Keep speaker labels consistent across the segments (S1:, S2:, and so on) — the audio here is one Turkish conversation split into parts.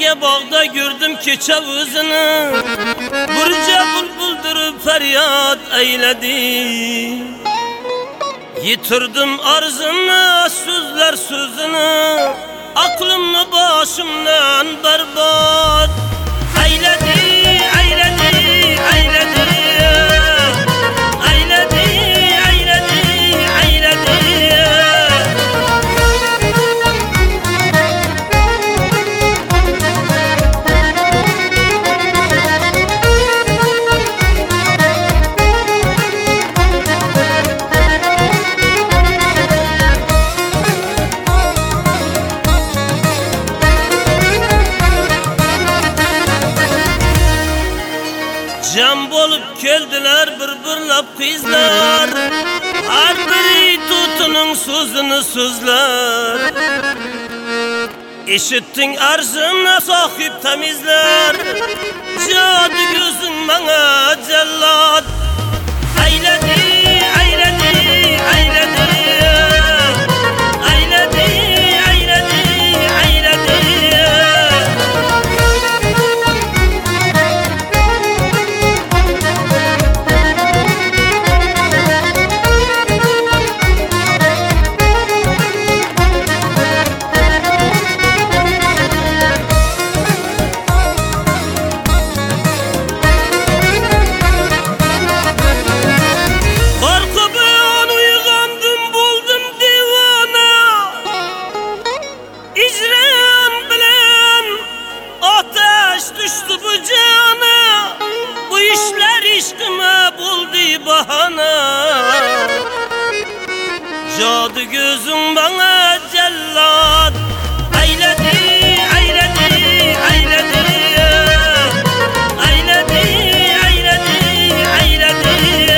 S1: Ege bağda gördüm keçe özünü, burca bulbuldurup feryat eyledi. Yitirdim arzını, sözler sözünü, aklımı başımdan berbat eyledi, eyledi, eyledi. Cem bolup keldiler bir-birlap kızlar, her biri tutunun sözünü sözler. İşittin arzına sahip temizler, cadı gözün bana cellat eyledi, eyledi, eyledi. Düştü bu cana, bu işler işkime buldu bahana. Cadı gözün bana cellat eyledi, eyledi, eyledi. Eyledi, eyledi, eyledi.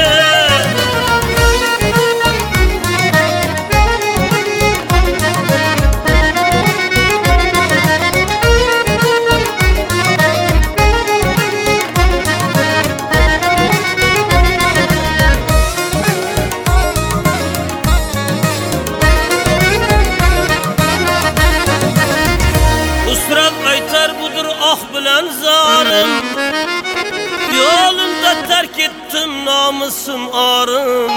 S1: Ah bilen zarım, yolunda terk ettim namusum arım.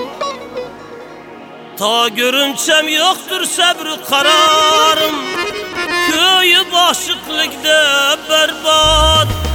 S1: Ta görünçem yoktur sabrı kararım, köyü başıklıkta berbat